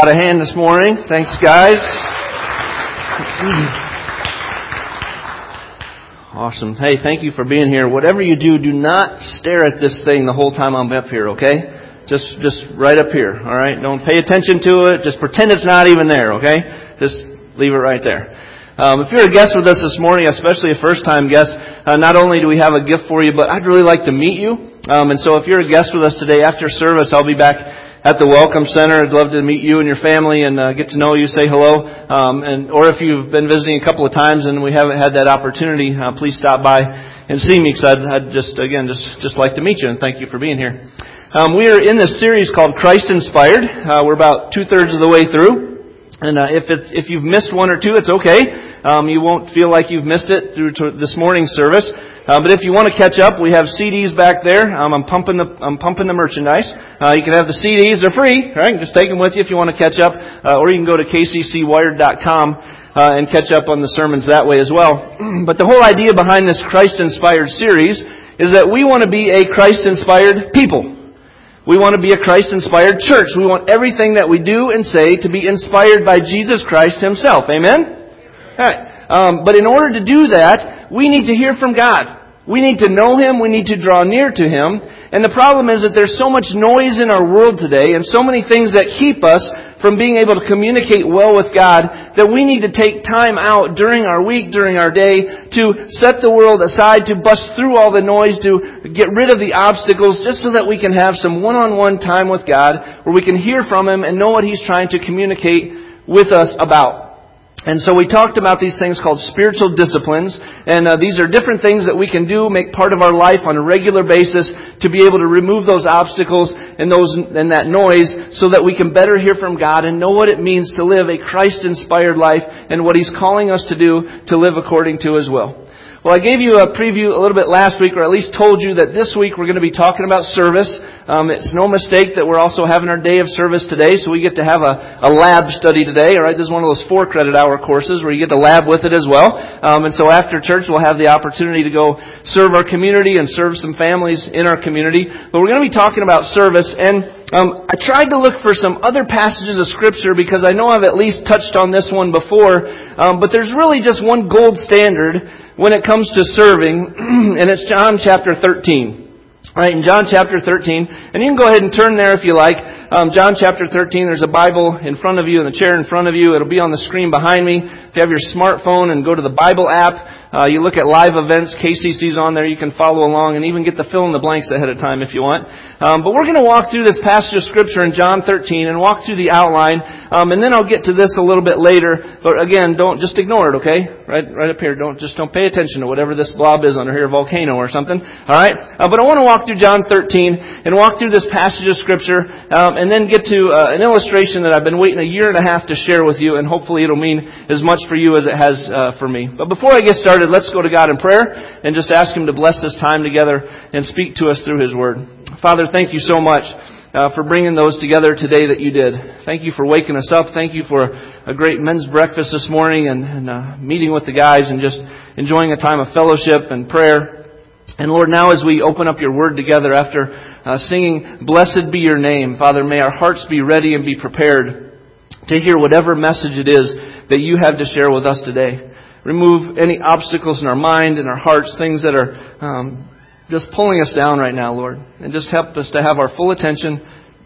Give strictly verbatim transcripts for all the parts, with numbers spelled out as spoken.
Out of hand this morning. Thanks, guys. Awesome. Hey, thank you for being here. Whatever you do, do not stare at this thing the whole time I'm up here, okay? Just just right up here, all right? Don't pay attention to it. Just pretend it's not even there, okay? Just leave it right there. Um, if you're a guest with us this morning, especially a first-time guest, uh, not only do we have a gift for you, but I'd really like to meet you. Um, and so if you're a guest with us today, after service, I'll be back at the Welcome Center. I'd love to meet you and your family and uh, get to know you, say hello. Um, and or if you've been visiting a couple of times and we haven't had that opportunity, uh, please stop by and see me, because I'd, I'd just, again, just, just like to meet you, and thank you for being here. Um, we are in this series called Christ Inspired. Uh, we're about two-thirds of the way through. And uh, if it's, if you've missed one or two, it's okay. Um, you won't feel like you've missed it through to this morning's service. Uh, but if you want to catch up, we have C Ds back there. Um, I'm pumping the I'm pumping the merchandise. Uh, you can have the C Ds; they're free, right? Just take them with you if you want to catch up, uh, or you can go to k c c wired dot com uh, and catch up on the sermons that way as well. But the whole idea behind this Christ-inspired series is that we want to be a Christ-inspired people. We want to be a Christ-inspired church. We want everything that we do and say to be inspired by Jesus Christ Himself. Amen? All right. Um, but in order to do that, we need to hear from God. We need to know Him. We need to draw near to Him. And the problem is that there's so much noise in our world today and so many things that keep us from being able to communicate well with God that we need to take time out during our week, during our day, to set the world aside, to bust through all the noise, to get rid of the obstacles, just so that we can have some one-on-one time with God where we can hear from Him and know what He's trying to communicate with us about. And so we talked about these things called spiritual disciplines, and uh, these are different things that we can do, make part of our life on a regular basis to be able to remove those obstacles and those and that noise so that we can better hear from God and know what it means to live a Christ-inspired life and what He's calling us to do to live according to His will. Well, I gave you a preview a little bit last week, or at least told you that this week we're going to be talking about service. Um, it's no mistake that we're also having our day of service today, so we get to have a, a lab study today. All right, this is one of those four credit hour courses where you get to lab with it as well. Um, and so after church, we'll have the opportunity to go serve our community and serve some families in our community. But we're going to be talking about service, and um, I tried to look for some other passages of Scripture because I know I've at least touched on this one before. Um, but there's really just one gold standard when it comes to serving, and it's John chapter thirteen. Right, in John chapter thirteen, and you can go ahead and turn there if you like. Um, John chapter thirteen, there's a Bible in front of you and the chair in front of you. It'll be on the screen behind me. If you have your smartphone and go to the Bible app, uh, you look at live events, K C C's on there, you can follow along and even get the fill in the blanks ahead of time if you want. Um, but we're going to walk through this passage of Scripture in John thirteen and walk through the outline, um, and then I'll get to this a little bit later. But again, don't just ignore it, okay? Right, right up here. Don't just don't pay attention to whatever this blob is under here, a volcano or something. All right, uh, but I want to walk through John thirteen and walk through this passage of Scripture, um, and then get to uh, an illustration that I've been waiting a year and a half to share with you, and hopefully it'll mean as much for you as it has uh, for me. But before I get started, let's go to God in prayer and just ask Him to bless this time together and speak to us through His Word. Father, thank you so much uh, for bringing those together today that you did. Thank you for waking us up. Thank you for a great men's breakfast this morning and, and uh, meeting with the guys and just enjoying a time of fellowship and prayer. And Lord, now as we open up your Word together after uh, singing, "Blessed be your name," Father, may our hearts be ready and be prepared to hear whatever message it is that you have to share with us today. Remove any obstacles in our mind and our hearts, things that are um, just pulling us down right now, Lord. And just help us to have our full attention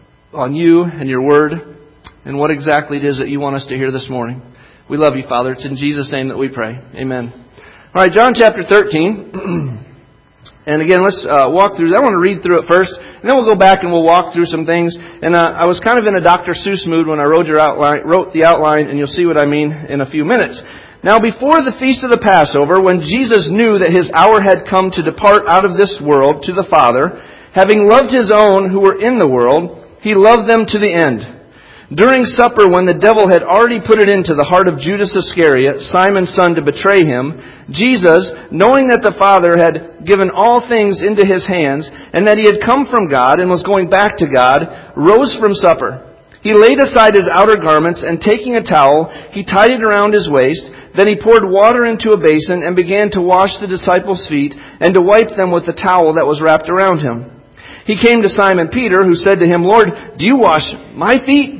on you and your Word and what exactly it is that you want us to hear this morning. We love you, Father. It's in Jesus' name that we pray. Amen. All right, John chapter thirteen. And again, let's uh, walk through. I want to read through it first, and then we'll go back and we'll walk through some things. And uh, I was kind of in a Doctor Seuss mood when I wrote your outline, wrote the outline, and you'll see what I mean in a few minutes. Now, before the feast of the Passover, when Jesus knew that His hour had come to depart out of this world to the Father, having loved His own who were in the world, He loved them to the end. During supper, when the devil had already put it into the heart of Judas Iscariot, Simon's son, to betray Him, Jesus, knowing that the Father had given all things into His hands, and that He had come from God and was going back to God, rose from supper. He laid aside His outer garments, and taking a towel, He tied it around His waist. Then He poured water into a basin and began to wash the disciples' feet and to wipe them with the towel that was wrapped around Him. He came to Simon Peter, who said to Him, "Lord, do you wash my feet?"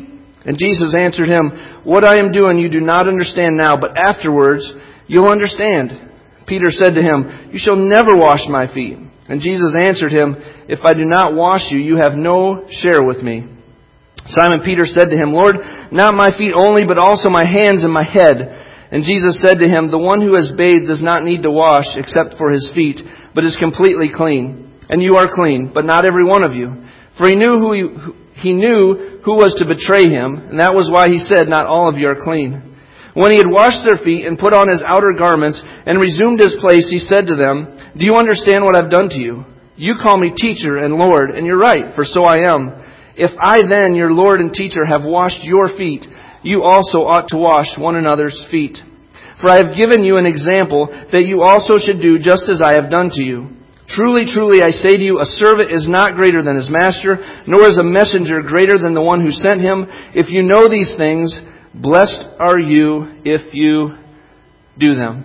And Jesus answered him, "What I am doing you do not understand now, but afterwards you'll understand." Peter said to him, "You shall never wash my feet." And Jesus answered him, "If I do not wash you, you have no share with me." Simon Peter said to him, "Lord, not my feet only, but also my hands and my head." And Jesus said to him, "The one who has bathed does not need to wash except for his feet, but is completely clean. And you are clean, but not every one of you." For he knew who he, he knew who was to betray him, and that was why he said, "Not all of you are clean." When he had washed their feet and put on his outer garments and resumed his place, he said to them, "Do you understand what I've done to you? You call me teacher and Lord, and you're right, for so I am. If I then, your Lord and teacher, have washed your feet, you also ought to wash one another's feet. For I have given you an example that you also should do just as I have done to you. Truly, truly, I say to you, a servant is not greater than his master, nor is a messenger greater than the one who sent him. If you know these things, blessed are you if you do them."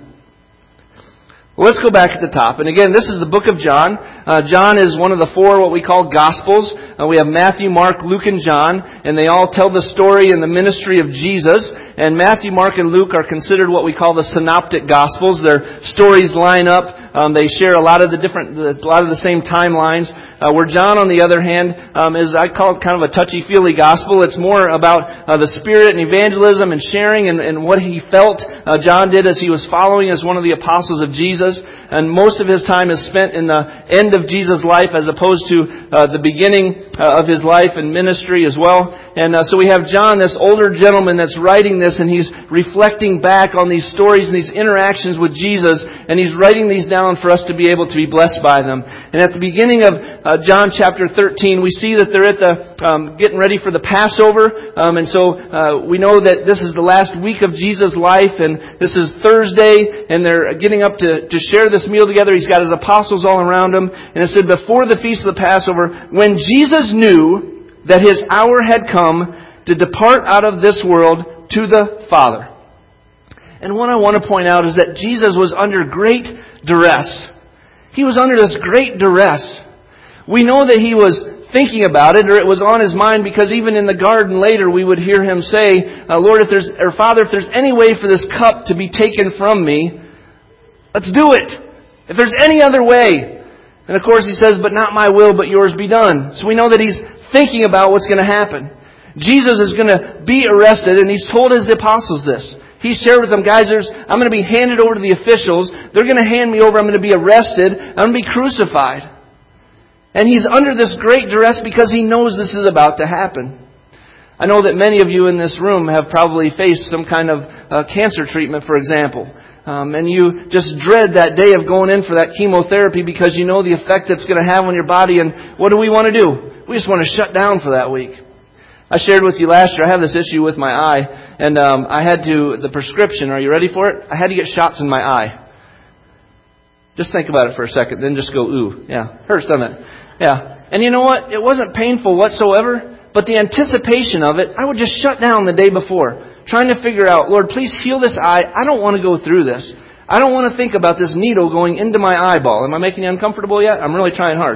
Well, let's go back at the top. And again, this is the book of John. Uh, John is one of the four what we call Gospels. Uh, we have Matthew, Mark, Luke, and John. And they all tell the story and the ministry of Jesus. And Matthew, Mark, and Luke are considered what we call the synoptic Gospels. Their stories line up. Um, they share a lot of the different, a lot of the same timelines. Uh, where John, on the other hand, um, is, I call it kind of a touchy-feely gospel. It's more about uh, the Spirit and evangelism and sharing and, and what he felt uh, John did as he was following as one of the apostles of Jesus. And most of his time is spent in the end of Jesus' life as opposed to uh, the beginning uh, of his life and ministry as well. And uh, so we have John, this older gentleman that's writing this, and he's reflecting back on these stories and these interactions with Jesus, and he's writing these down for us to be able to be blessed by them. And at the beginning of uh, John chapter thirteen, we see that they're at the um, getting ready for the Passover, um, and so uh, we know that this is the last week of Jesus' life, and this is Thursday, and they're getting up to, to share this meal together. He's got his apostles all around him, and it said, before the feast of the Passover, when Jesus knew that his hour had come to depart out of this world to the Father. And what I want to point out is that Jesus was under great duress. He was under this great duress. We know that he was thinking about it, or it was on his mind, because even in the garden later we would hear him say, uh, Lord, if there's, or Father, if there's any way for this cup to be taken from me, let's do it. If there's any other way. And of course he says, but not my will, but yours be done. So we know that he's thinking about what's going to happen. Jesus is going to be arrested, and he's told his apostles this. He shared with them, guys, there's, I'm going to be handed over to the officials. They're going to hand me over. I'm going to be arrested. I'm going to be crucified. And he's under this great duress because he knows this is about to happen. I know that many of you in this room have probably faced some kind of uh, cancer treatment, for example. Um, and you just dread that day of going in for that chemotherapy because you know the effect it's going to have on your body. And what do we want to do? We just want to shut down for that week. I shared with you last year, I have this issue with my eye, and um, I had to, the prescription, are you ready for it? I had to get shots in my eye. Just think about it for a second, then just go, ooh, yeah, hurts, doesn't it? Yeah. And you know what? It wasn't painful whatsoever, but the anticipation of it, I would just shut down the day before, trying to figure out, Lord, please heal this eye. I don't want to go through this. I don't want to think about this needle going into my eyeball. Am I making you uncomfortable yet? I'm really trying hard.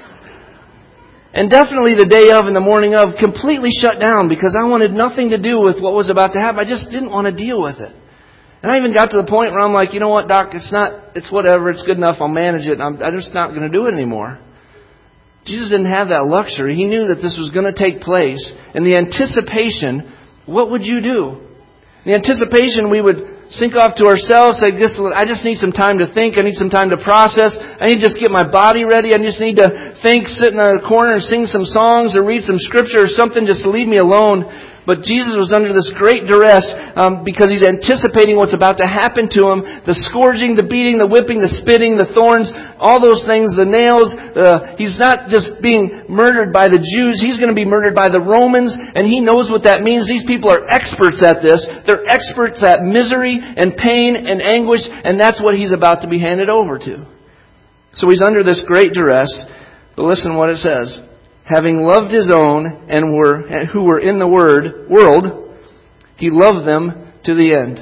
And definitely the day of and the morning of, completely shut down because I wanted nothing to do with what was about to happen. I just didn't want to deal with it. And I even got to the point where I'm like, you know what, Doc, it's not, it's whatever, it's good enough, I'll manage it. I'm, I'm just not going to do it anymore. Jesus didn't have that luxury. He knew that this was going to take place. And the anticipation, what would you do? The anticipation, we would sink off to ourselves, say, I just need some time to think. I need some time to process. I need to just get my body ready. I just need to think, sit in a corner and sing some songs or read some scripture or something just to leave me alone. But Jesus was under this great duress um, because he's anticipating what's about to happen to him. The scourging, the beating, the whipping, the spitting, the thorns, all those things, the nails. Uh, he's not just being murdered by the Jews. He's going to be murdered by the Romans. And he knows what that means. These people are experts at this. They're experts at misery and pain and anguish. And that's what he's about to be handed over to. So he's under this great duress. But listen what it says. Having loved his own and were who were in the word world, he loved them to the end.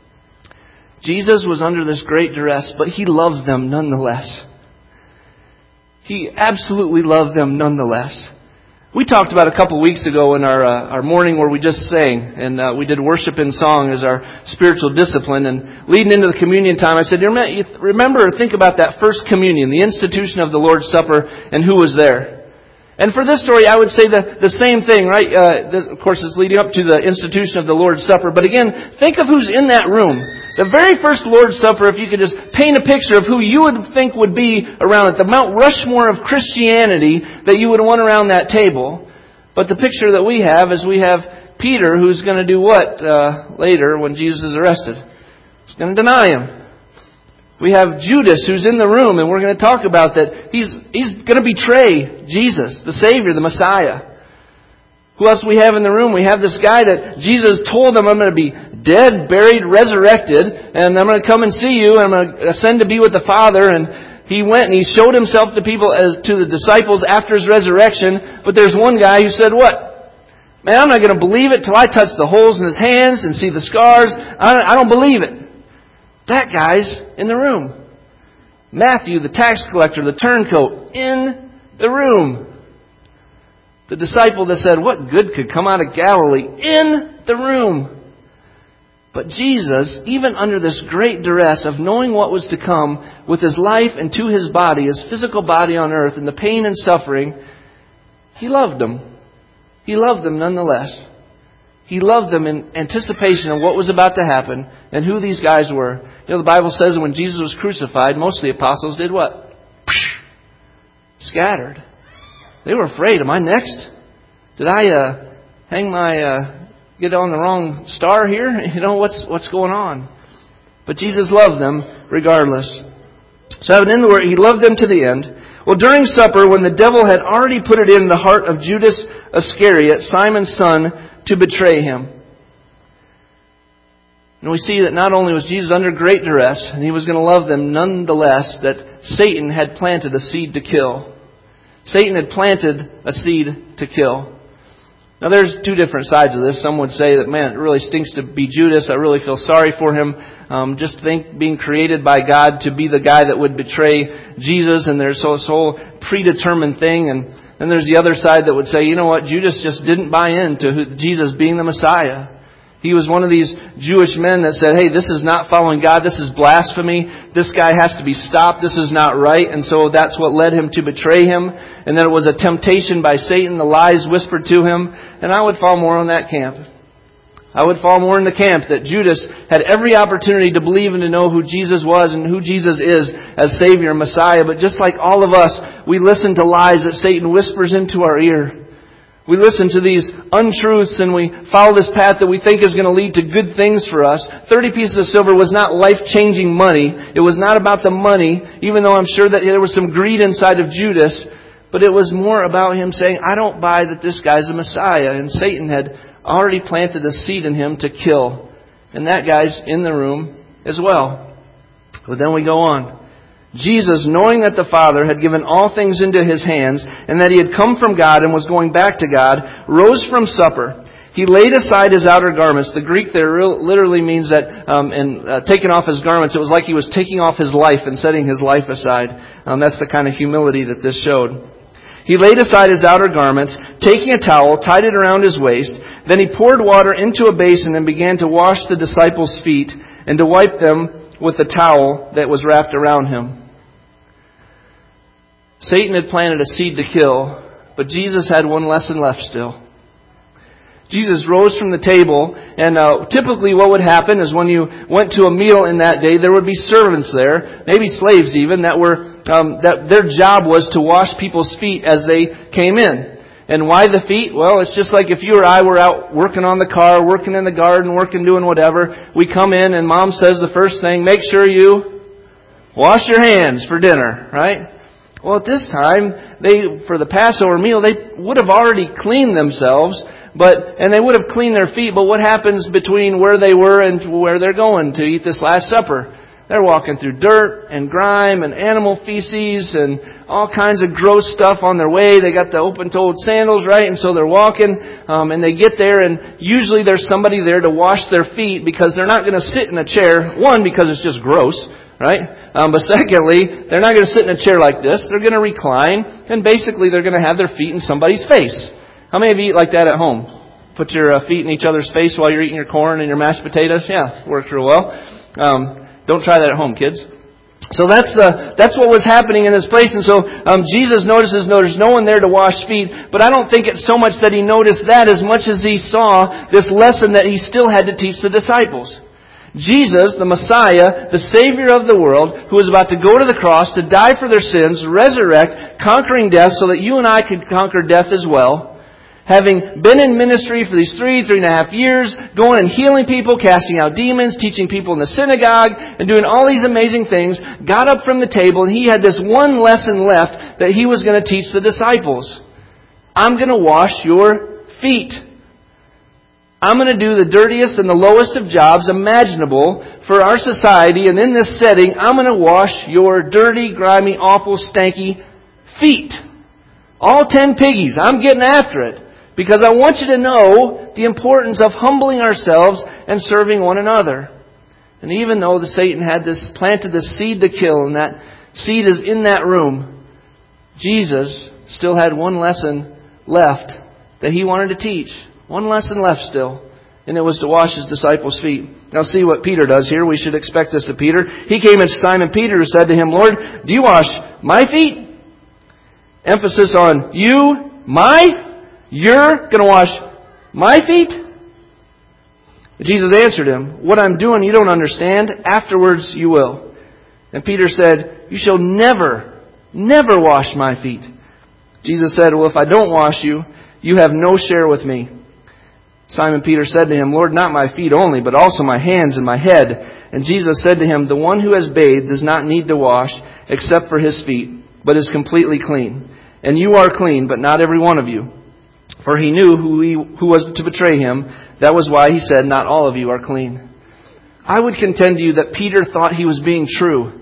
Jesus was under this great duress, but he loved them nonetheless. He absolutely loved them nonetheless. We talked about a couple weeks ago in our uh, our morning where we just sang, and uh, we did worship in song as our spiritual discipline. And leading into the communion time, I said, remember or think about that first communion, the institution of the Lord's Supper, and who was there. And for this story, I would say the, the same thing, right? Uh, this, of course, it's leading up to the institution of the Lord's Supper. But again, think of who's in that room. The very first Lord's Supper, if you could just paint a picture of who you would think would be around it, the Mount Rushmore of Christianity that you would want around that table. But the picture that we have is we have Peter, who's going to do what uh, later when Jesus is arrested? He's going to deny Him. We have Judas, who's in the room, and we're going to talk about that. He's, he's going to betray Jesus, the Savior, the Messiah. Who else we have in the room? We have this guy that Jesus told him, I'm going to be dead, buried, resurrected, and I'm going to come and see you, and I'm going to ascend to be with the Father. And he went and he showed himself to people, as to the disciples after his resurrection. But there's one guy who said, what? Man, I'm not going to believe it till I touch the holes in his hands and see the scars. I don't, I don't believe it. That guy's in the room. Matthew, the tax collector, the turncoat, in the room. The disciple that said, what good could come out of Galilee? In the room. But Jesus, even under this great duress of knowing what was to come with His life and to His body, His physical body on earth, and the pain and suffering, He loved them. He loved them nonetheless. He loved them in anticipation of what was about to happen and who these guys were. You know, the Bible says that when Jesus was crucified, most of the apostles did what? Scattered. They were afraid. Am I next? Did I uh, hang my, uh, get on the wrong star here? You know, what's what's going on? But Jesus loved them regardless. So having in the word, He loved them to the end. Well, during supper, when the devil had already put it in the heart of Judas Iscariot, Simon's son, to betray Him. And we see that not only was Jesus under great duress, and He was going to love them nonetheless, that Satan had planted a seed to kill. Satan had planted a seed to kill. Now there's two different sides of this. Some would say that, man, it really stinks to be Judas. I really feel sorry for him. Um, just think being created by God to be the guy that would betray Jesus, and there's this whole predetermined thing. And then there's the other side that would say, you know what, Judas just didn't buy into who, Jesus being the Messiah. He was one of these Jewish men that said, hey, this is not following God. This is blasphemy. This guy has to be stopped. This is not right. And so that's what led him to betray Him. And then it was a temptation by Satan, the lies whispered to him. And I would fall more on that camp. I would fall more in the camp that Judas had every opportunity to believe and to know who Jesus was and who Jesus is as Savior and Messiah. But just like all of us, we listen to lies that Satan whispers into our ear. We listen to these untruths and we follow this path that we think is going to lead to good things for us. Thirty pieces of silver was not life-changing money. It was not about the money, even though I'm sure that there was some greed inside of Judas. But it was more about him saying, I don't buy that this guy's a Messiah. And Satan had already planted a seed in him to kill. And that guy's in the room as well. But then we go on. Jesus, knowing that the Father had given all things into His hands, and that He had come from God and was going back to God, rose from supper. He laid aside His outer garments. The Greek there literally means that, um, and uh, taking off His garments, it was like He was taking off His life and setting His life aside. Um, that's the kind of humility that this showed. He laid aside His outer garments, taking a towel, tied it around His waist. Then He poured water into a basin and began to wash the disciples' feet and to wipe them with the towel that was wrapped around Him. Satan had planted a seed to kill, but Jesus had one lesson left still. Jesus rose from the table, and uh, typically what would happen is when you went to a meal in that day, there would be servants there, maybe slaves even, that were um, that their job was to wash people's feet as they came in. And why the feet? Well, it's just like if you or I were out working on the car, working in the garden, working, doing whatever. We come in and Mom says the first thing, make sure you wash your hands for dinner, right? Well, at this time, they for the Passover meal, they would have already cleaned themselves, but and they would have cleaned their feet. But what happens between where they were and where they're going to eat this Last Supper? They're walking through dirt and grime and animal feces and all kinds of gross stuff on their way. They got the open-toed sandals, right? And so they're walking, um, and they get there, and usually there's somebody there to wash their feet because they're not going to sit in a chair. One, because it's just gross. Right? Um, but secondly, they're not going to sit in a chair like this. They're going to recline, and basically they're going to have their feet in somebody's face. How many of you eat like that at home? Put your uh, feet in each other's face while you're eating your corn and your mashed potatoes? Yeah, works real well. Um, don't try that at home, kids. So that's the that's what was happening in this place. And so um, Jesus notices no, there's no one there to wash feet. But I don't think it's so much that He noticed that as much as He saw this lesson that He still had to teach the disciples. Jesus, the Messiah, the Savior of the world, who was about to go to the cross to die for their sins, resurrect, conquering death so that you and I could conquer death as well. Having been in ministry for these three, three and a half years, going and healing people, casting out demons, teaching people in the synagogue, and doing all these amazing things, got up from the table and He had this one lesson left that He was going to teach the disciples. I'm going to wash your feet. I'm going to do the dirtiest and the lowest of jobs imaginable for our society, and in this setting, I'm going to wash your dirty, grimy, awful, stanky feet. All ten piggies. I'm getting after it. Because I want you to know the importance of humbling ourselves and serving one another. And even though the Satan had this planted this seed to kill, and that seed is in that room, Jesus still had one lesson left that He wanted to teach. One lesson left still. And it was to wash His disciples' feet. Now see what Peter does here. We should expect this to Peter. He came to Simon Peter, who said to Him, Lord, do you wash my feet? Emphasis on you, my. You're going to wash my feet? Jesus answered him, what I'm doing you don't understand. Afterwards you will. And Peter said, you shall never, never wash my feet. Jesus said, well, if I don't wash you, you have no share with me. Simon Peter said to Him, Lord, not my feet only, but also my hands and my head. And Jesus said to him, the one who has bathed does not need to wash except for his feet, but is completely clean. And you are clean, but not every one of you. For He knew who, he, who was to betray Him. That was why He said, not all of you are clean. I would contend to you that Peter thought he was being true.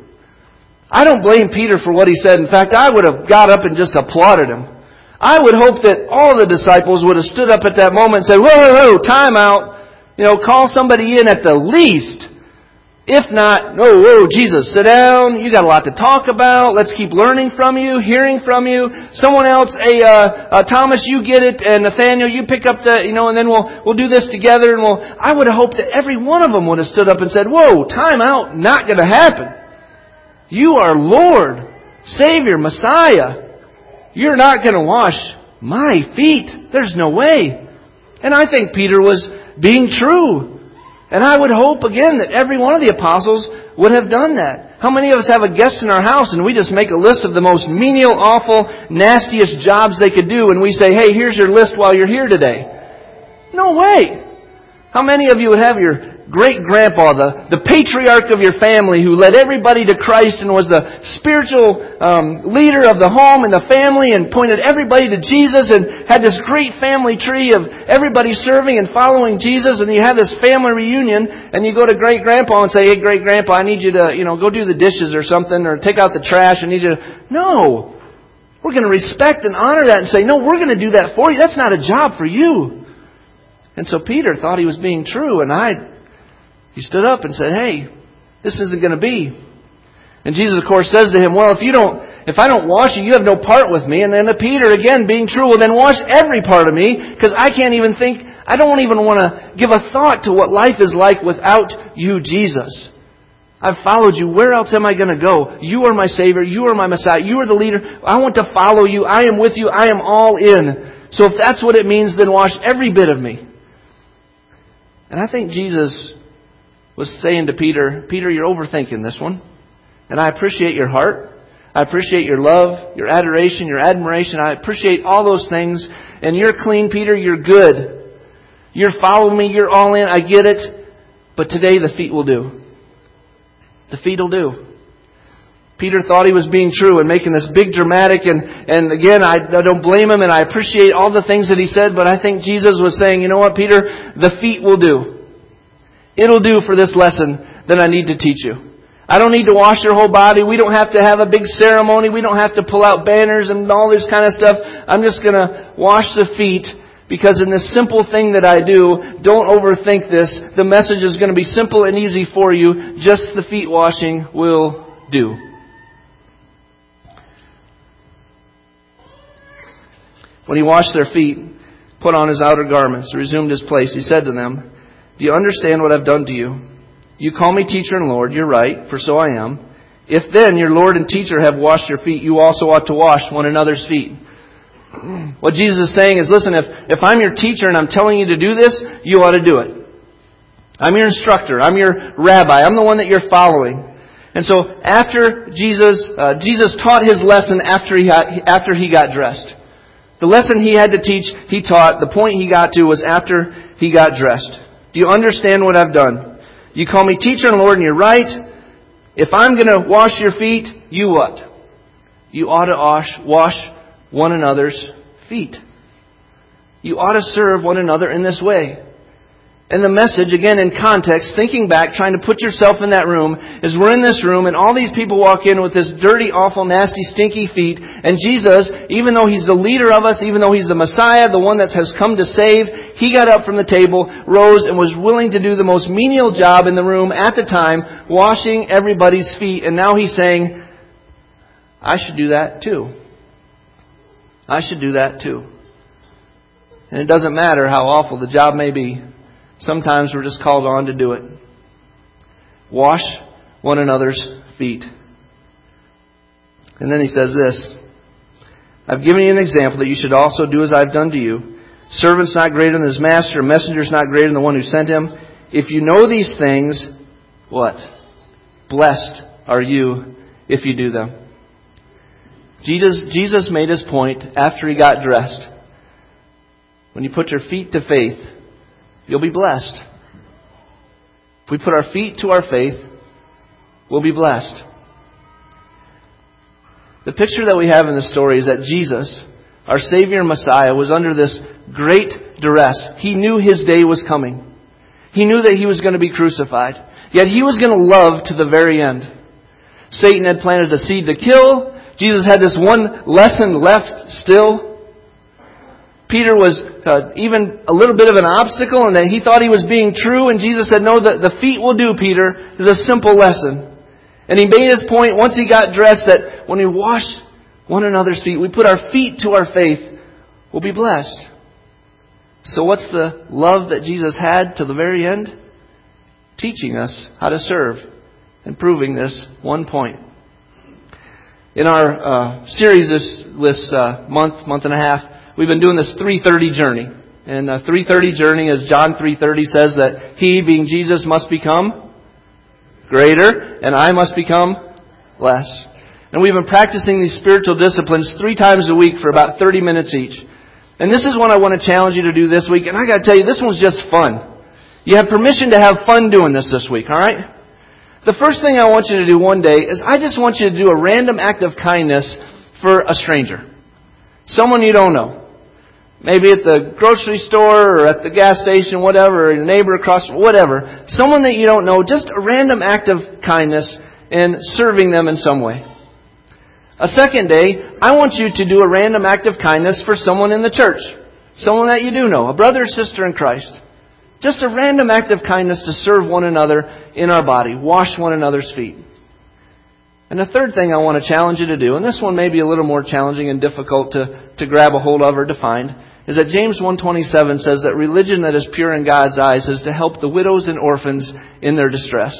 I don't blame Peter for what he said. In fact, I would have got up and just applauded him. I would hope that all the disciples would have stood up at that moment and said, whoa, whoa, whoa, time out. You know, call somebody in at the least. If not, no, whoa, Jesus, sit down. You got a lot to talk about. Let's keep learning from you, hearing from you. Someone else, hey, uh, uh, Thomas, you get it, and Nathaniel, you pick up the, you know, and then we'll we'll do this together. And we'll. I would have hoped that every one of them would have stood up and said, "Whoa, time out, not going to happen. You are Lord, Savior, Messiah. You're not going to wash my feet. There's no way." And I think Peter was being true. And I would hope, again, that every one of the apostles would have done that. How many of us have a guest in our house and we just make a list of the most menial, awful, nastiest jobs they could do, and we say, hey, here's your list while you're here today? No way. How many of you would have your great-grandpa, the, the patriarch of your family, who led everybody to Christ and was the spiritual um, leader of the home and the family and pointed everybody to Jesus and had this great family tree of everybody serving and following Jesus, and you have this family reunion and you go to great-grandpa and say, hey, great-grandpa, I need you to, you know, go do the dishes or something, or take out the trash. I need you to... No! We're going to respect and honor that and say, no, we're going to do that for you. That's not a job for you. And so Peter thought he was being true, and I... He stood up and said, hey, this isn't going to be. And Jesus, of course, says to him, well, if you don't, if I don't wash you, you have no part with me. And then to Peter, again, being true, well, then wash every part of me, because I can't even think, I don't even want to give a thought to what life is like without you, Jesus. I've followed you. Where else am I going to go? You are my Savior. You are my Messiah. You are the leader. I want to follow you. I am with you. I am all in. So if that's what it means, then wash every bit of me. And I think Jesus was saying to Peter, Peter, you're overthinking this one. And I appreciate your heart. I appreciate your love, your adoration, your admiration. I appreciate all those things. And you're clean, Peter. You're good. You're following me. You're all in. I get it. But today the feet will do. The feet will do. Peter thought he was being true and making this big dramatic. And, and again, I, I don't blame him. And I appreciate all the things that he said. But I think Jesus was saying, you know what, Peter? The feet will do. It'll do for this lesson that I need to teach you. I don't need to wash your whole body. We don't have to have a big ceremony. We don't have to pull out banners and all this kind of stuff. I'm just going to wash the feet, because in this simple thing that I do, don't overthink this. The message is going to be simple and easy for you. Just the feet washing will do. When He washed their feet, put on his outer garments, and resumed his place, he said to them, "Do you understand what I've done to you? You call me teacher and Lord. You're right, for so I am. If then your Lord and teacher have washed your feet, you also ought to wash one another's feet." What Jesus is saying is, listen, if, if I'm your teacher and I'm telling you to do this, you ought to do it. I'm your instructor. I'm your rabbi. I'm the one that you're following. And so after Jesus, uh, Jesus taught his lesson after he got, after he got dressed. The lesson he had to teach, he taught. The point he got to was after he got dressed. Do you understand what I've done? You call me teacher and Lord, and you're right. If I'm going to wash your feet, you what? You ought to wash, wash one another's feet. You ought to serve one another in this way. And the message, again in context, thinking back, trying to put yourself in that room, is we're in this room and all these people walk in with this dirty, awful, nasty, stinky feet. And Jesus, even though He's the leader of us, even though He's the Messiah, the one that has come to save, He got up from the table, rose, and was willing to do the most menial job in the room at the time, washing everybody's feet. And now He's saying, I should do that too. I should do that too. And it doesn't matter how awful the job may be. Sometimes we're just called on to do it. Wash one another's feet. And then he says this, I've given you an example that you should also do as I've done to you. Servant's not greater than his master, messenger's not greater than the one who sent him. If you know these things, what? Blessed are you if you do them. Jesus, Jesus made his point after he got dressed. When you put your feet to faith, you'll be blessed. If we put our feet to our faith, we'll be blessed. The picture that we have in the story is that Jesus, our Savior and Messiah, was under this great duress. He knew His day was coming. He knew that He was going to be crucified. Yet He was going to love to the very end. Satan had planted a seed to kill. Jesus had this one lesson left still. Peter was uh, even a little bit of an obstacle in that he thought he was being true. And Jesus said, no, the, the feet will do, Peter. It's a simple lesson. And he made his point once he got dressed that when we wash one another's feet, we put our feet to our faith, we'll be blessed. So what's the love that Jesus had to the very end? Teaching us how to serve and proving this one point. In our uh, series this, this uh, month, month and a half, we've been doing this three thirty journey. And uh, three thirty journey, as John three thirty says, that He, being Jesus, must become greater and I must become less. And we've been practicing these spiritual disciplines three times a week for about thirty minutes each. And this is one I want to challenge you to do this week. And I got to tell you, this one's just fun. You have permission to have fun doing this this week, all right? The first thing I want you to do one day is I just want you to do a random act of kindness for a stranger. Someone you don't know. Maybe at the grocery store or at the gas station, whatever, or your neighbor across, whatever. Someone that you don't know, just a random act of kindness and serving them in some way. A second day, I want you to do a random act of kindness for someone in the church. Someone that you do know, a brother or sister in Christ. Just a random act of kindness to serve one another in our body. Wash one another's feet. And the third thing I want to challenge you to do, and this one may be a little more challenging and difficult to, to grab a hold of or to find, is that James one twenty-seven says that religion that is pure in God's eyes is to help the widows and orphans in their distress.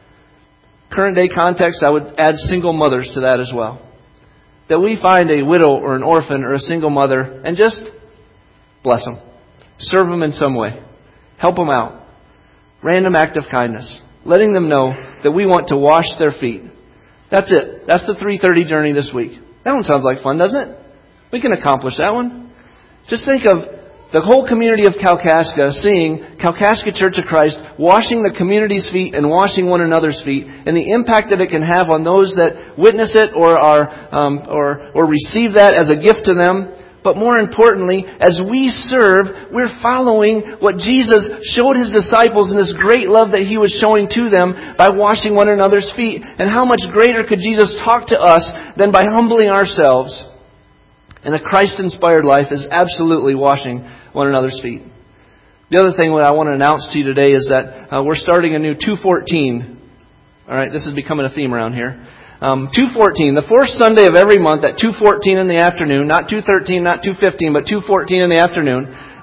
Current day context, I would add single mothers to that as well. That we find a widow or an orphan or a single mother and just bless them. Serve them in some way. Help them out. Random act of kindness. Letting them know that we want to wash their feet. That's it. That's the three thirty journey this week. That one sounds like fun, doesn't it? We can accomplish that one. Just think of the whole community of Kalkaska seeing Kalkaska Church of Christ washing the community's feet and washing one another's feet, and the impact that it can have on those that witness it or are um, or or receive that as a gift to them. But more importantly, as we serve, we're following what Jesus showed His disciples in this great love that He was showing to them by washing one another's feet. And how much greater could Jesus talk to us than by humbling ourselves? And a Christ-inspired life is absolutely washing one another's feet. The other thing that I want to announce to you today is that uh, we're starting a new two fourteen. All right, this is becoming a theme around here. Um, two fourteen, the fourth Sunday of every month at two fourteen in the afternoon, not two thirteen, not two fifteen, but two fourteen in the afternoon.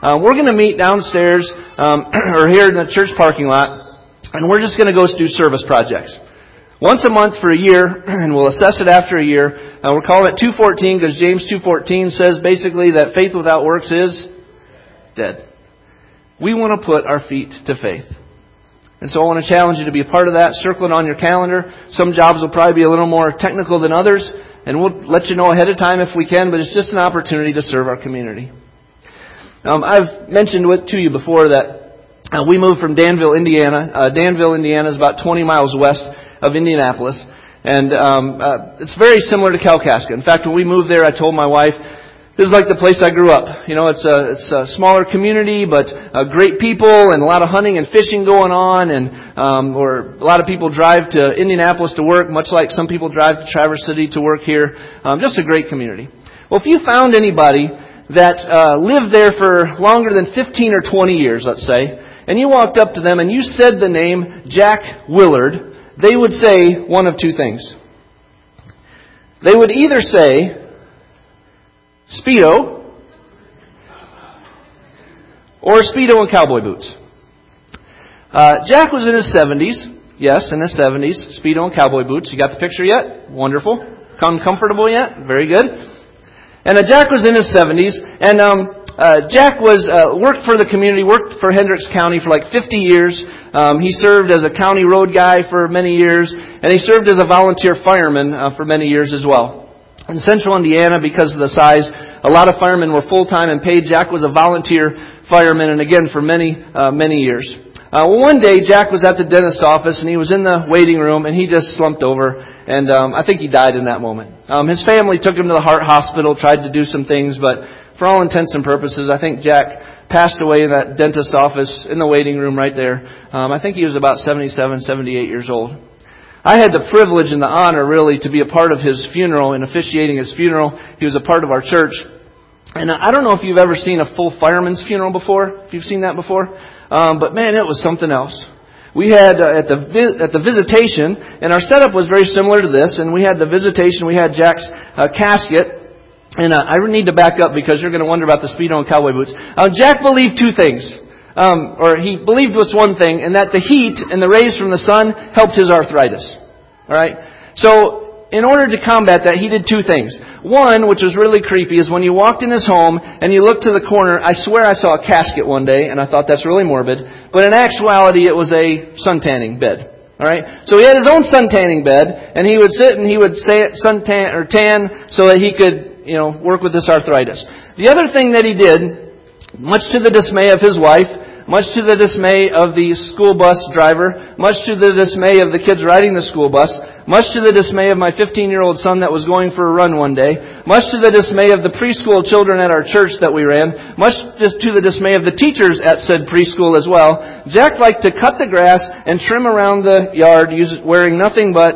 Uh, we're going to meet downstairs um, or here in the church parking lot, and we're just going to go do service projects. Once a month for a year, and we'll assess it after a year. Uh, we're calling it two fourteen because James two fourteen says basically that faith without works is dead. We want to put our feet to faith. And so I want to challenge you to be a part of that. Circle it on your calendar. Some jobs will probably be a little more technical than others, and we'll let you know ahead of time if we can, but it's just an opportunity to serve our community. Um, I've mentioned with, to you before that uh, we moved from Danville, Indiana. Uh, Danville, Indiana is about twenty miles west of Indianapolis, and um, uh, it's very similar to Kalkaska. In fact, when we moved there, I told my wife, this is like the place I grew up. You know, it's a, it's a smaller community, but uh, great people and a lot of hunting and fishing going on. And um, or a lot of people drive to Indianapolis to work, much like some people drive to Traverse City to work here. Um, just a great community. Well, if you found anybody that uh, lived there for longer than fifteen or twenty years, let's say, and you walked up to them and you said the name Jack Willard, they would say one of two things. They would either say Speedo, or Speedo and cowboy boots. Uh, Jack was in his seventies. Yes, in his seventies. Speedo and cowboy boots. You got the picture yet? Wonderful. Come comfortable yet? Very good. And uh, Jack was in his seventies. And um, uh, Jack was uh, worked for the community, worked for Hendricks County for like fifty years. Um, he served as a county road guy for many years. And he served as a volunteer fireman uh, for many years as well. In central Indiana, because of the size, a lot of firemen were full-time and paid. Jack was a volunteer fireman, and again, for many, uh, many years. Uh, well, one day, Jack was at the dentist office, and he was in the waiting room, and he just slumped over, and um, I think he died in that moment. Um, his family took him to the heart hospital, tried to do some things, but for all intents and purposes, I think Jack passed away in that dentist office in the waiting room right there. Um, I think he was about seventy-seven, seventy-eight years old. I had the privilege and the honor, really, to be a part of his funeral and officiating his funeral. He was a part of our church. And I don't know if you've ever seen a full fireman's funeral before, if you've seen that before. Um, but man, it was something else. We had uh, at the vi- at the visitation, and our setup was very similar to this, and we had the visitation, we had Jack's uh, casket. And uh, I need to back up because you're going to wonder about the Speedo and cowboy boots. Uh, Jack believed two things. Um, or he believed was one thing, and that the heat and the rays from the sun helped his arthritis. All right? So, in order to combat that, he did two things. One, which was really creepy, is when you walked in his home and you looked to the corner, I swear I saw a casket one day, and I thought that's really morbid. But in actuality, it was a suntanning bed. All right? So he had his own suntanning bed, and he would sit and he would say suntan or tan so that he could, you know, work with this arthritis. The other thing that he did, much to the dismay of his wife, much to the dismay of the school bus driver, much to the dismay of the kids riding the school bus, much to the dismay of my fifteen-year-old son that was going for a run one day, much to the dismay of the preschool children at our church that we ran, much to the dismay of the teachers at said preschool as well, Jack liked to cut the grass and trim around the yard wearing nothing but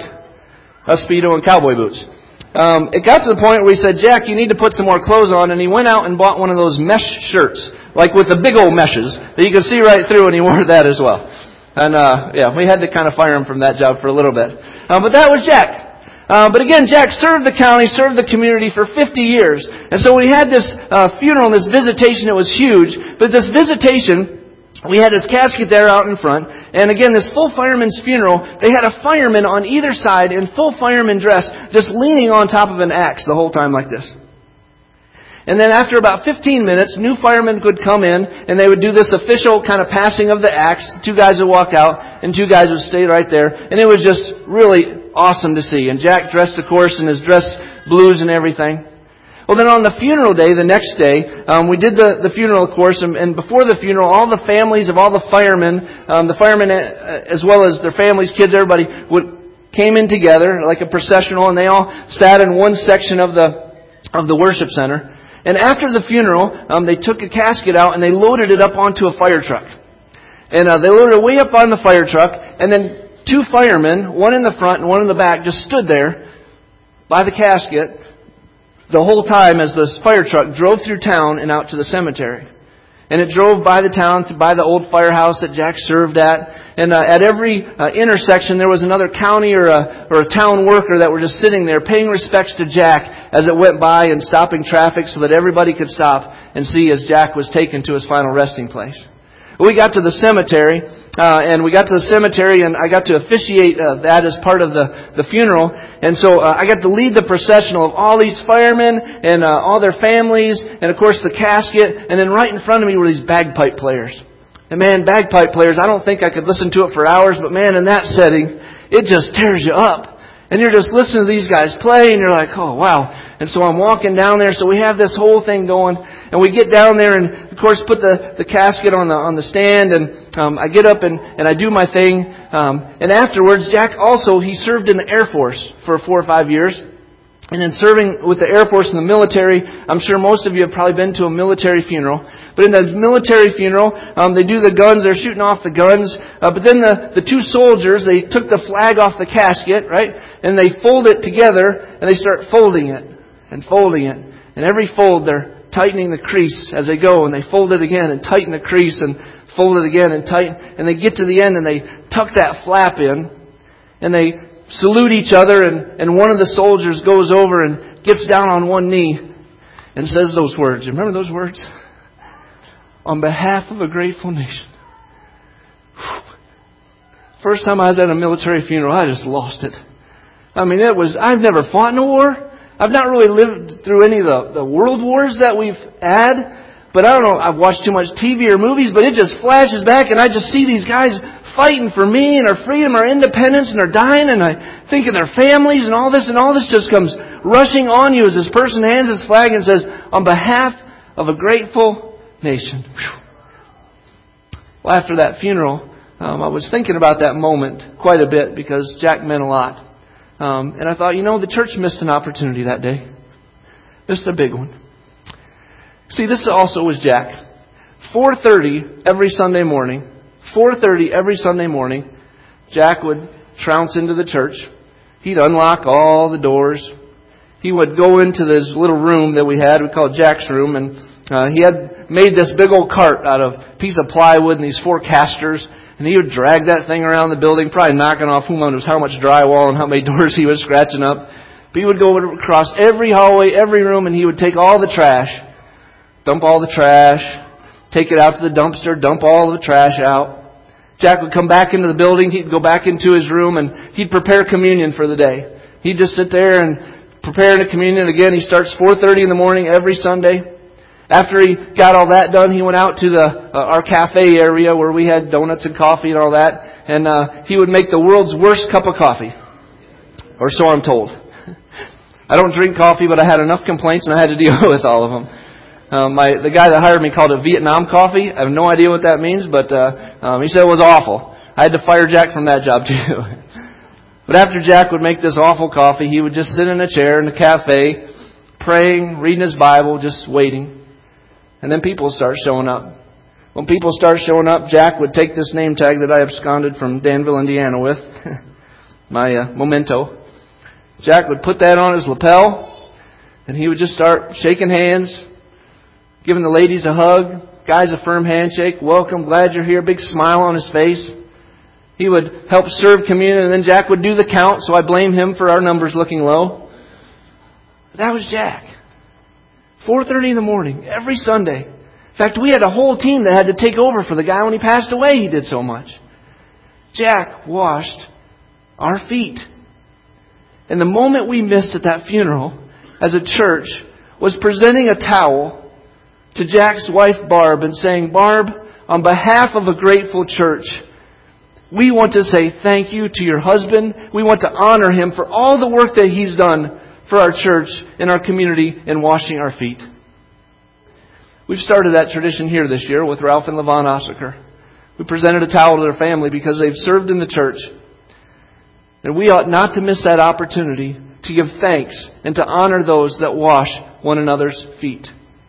a Speedo and cowboy boots. Um, it got to the point where we said, Jack, you need to put some more clothes on, and he went out and bought one of those mesh shirts, like with the big old meshes, that you could see right through, and he wore that as well. And, uh, yeah, we had to kind of fire him from that job for a little bit. Uh, but that was Jack. Uh, but again, Jack served the county, served the community for fifty years. And so we had this uh, funeral and this visitation. It was huge. But this visitation, we had his casket there out in front. And again, this full fireman's funeral, they had a fireman on either side in full fireman dress, just leaning on top of an axe the whole time like this. And then after about fifteen minutes, new firemen could come in, and they would do this official kind of passing of the axe. Two guys would walk out, and two guys would stay right there. And it was just really awesome to see. And Jack dressed, of course, in his dress blues and everything. Well, then on the funeral day, the next day, um, we did the, the funeral, of course, and, and before the funeral, all the families of all the firemen, um, the firemen as well as their families, kids, everybody, would came in together like a processional, and they all sat in one section of the of the worship center. And after the funeral, um, they took a casket out and they loaded it up onto a fire truck. And uh, they loaded it way up on the fire truck, and then two firemen, one in the front and one in the back, just stood there by the casket the whole time as this fire truck drove through town and out to the cemetery. And it drove by the town, by the old firehouse that Jack served at. And uh, at every uh, intersection, there was another county or a, or a town worker that were just sitting there paying respects to Jack as it went by and stopping traffic so that everybody could stop and see as Jack was taken to his final resting place. We got to the cemetery, uh, and we got to the cemetery, and I got to officiate uh, that as part of the, the funeral. And so uh, I got to lead the processional of all these firemen and uh, all their families, and of course the casket. And then right in front of me were these bagpipe players. And man, bagpipe players, I don't think I could listen to it for hours, but man, in that setting, it just tears you up. And you're just listening to these guys play, and you're like, oh, wow. And so I'm walking down there, so we have this whole thing going, and we get down there and, of course, put the, the casket on the on the stand, and um, I get up and, and I do my thing. Um, and afterwards, Jack also, he served in the Air Force for four or five years. And in serving with the Air Force and the military, I'm sure most of you have probably been to a military funeral. But in the military funeral, um, they do the guns, they're shooting off the guns. Uh, but then the, the two soldiers, they took the flag off the casket, right? And they fold it together, and they start folding it, and folding it. And every fold, they're tightening the crease as they go, and they fold it again, and tighten the crease, and fold it again, and tighten. And they get to the end, and they tuck that flap in, and they salute each other, and, and one of the soldiers goes over and gets down on one knee and says those words. You remember those words? On behalf of a grateful nation. First time I was at a military funeral, I just lost it. I mean, it was, I've never fought in a war. I've not really lived through any of the, the world wars that we've had. But I don't know, I've watched too much T V or movies, but it just flashes back, and I just see these guys fighting for me and our freedom, our independence, and they're dying, and I think of their families and all this, and all this just comes rushing on you as this person hands his flag and says, on behalf of a grateful nation. Whew. Well, after that funeral, um, I was thinking about that moment quite a bit because Jack meant a lot. Um, and I thought, you know, the church missed an opportunity that day. Missed a big one. See, this also was Jack. four thirty every Sunday morning. four thirty every Sunday morning, Jack would trounce into the church. He'd unlock all the doors. He would go into this little room that we had, we called Jack's room, and uh, he had made this big old cart out of a piece of plywood and these four casters, and he would drag that thing around the building, probably knocking off who knows how much drywall and how many doors he was scratching up. But he would go across every hallway, every room, and he would take all the trash, dump all the trash, take it out to the dumpster, dump all the trash out. Jack would come back into the building. He'd go back into his room and he'd prepare communion for the day. He'd just sit there and prepare the communion. Again, he starts four thirty in the morning every Sunday. After he got all that done, he went out to the uh, our cafe area where we had donuts and coffee and all that. And uh, he would make the world's worst cup of coffee. Or so I'm told. I don't drink coffee, but I had enough complaints and I had to deal with all of them. Um, my the guy that hired me called it Vietnam coffee. I have no idea what that means, but uh, um, he said it was awful. I had to fire Jack from that job too. But after Jack would make this awful coffee, he would just sit in a chair in the cafe, praying, reading his Bible, just waiting. And then people would start showing up. When people start showing up, Jack would take this name tag that I absconded from Danville, Indiana with, my uh, memento. Jack would put that on his lapel, and he would just start shaking hands, giving the ladies a hug, guys a firm handshake, welcome, glad you're here, big smile on his face. He would help serve communion, and then Jack would do the count, so I blame him for our numbers looking low. But that was Jack. four thirty in the morning, every Sunday. In fact, we had a whole team that had to take over for the guy when he passed away. He did so much. Jack washed our feet. And the moment we missed at that funeral, as a church, was presenting a towel to Jack's wife, Barb, and saying, Barb, on behalf of a grateful church, we want to say thank you to your husband. We want to honor him for all the work that he's done for our church and our community in washing our feet. We've started that tradition here this year with Ralph and Levon Ossaker. We presented a towel to their family because they've served in the church. And we ought not to miss that opportunity to give thanks and to honor those that wash one another's feet.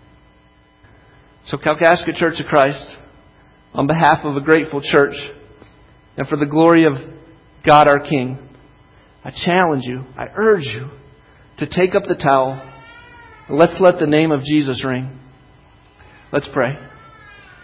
So Kalkaska Church of Christ, on behalf of a grateful church and for the glory of God our King, I challenge you, I urge you to take up the towel and let's let the name of Jesus ring. Let's pray.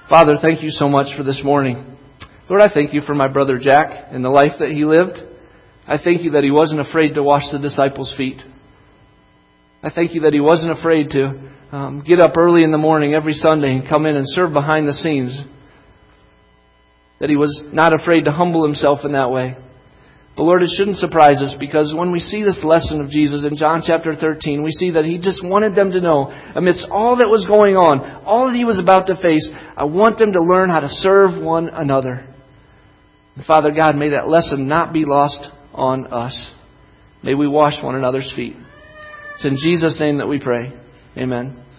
Father, thank you so much for this morning. Lord, I thank you for my brother Jack and the life that he lived. I thank you that he wasn't afraid to wash the disciples' feet. I thank you that he wasn't afraid to um, get up early in the morning every Sunday and come in and serve behind the scenes. That he was not afraid to humble himself in that way. But Lord, it shouldn't surprise us, because when we see this lesson of Jesus in John chapter thirteen, we see that He just wanted them to know, amidst all that was going on, all that He was about to face, I want them to learn how to serve one another. And Father God, may that lesson not be lost on us. May we wash one another's feet. It's in Jesus' name that we pray. Amen.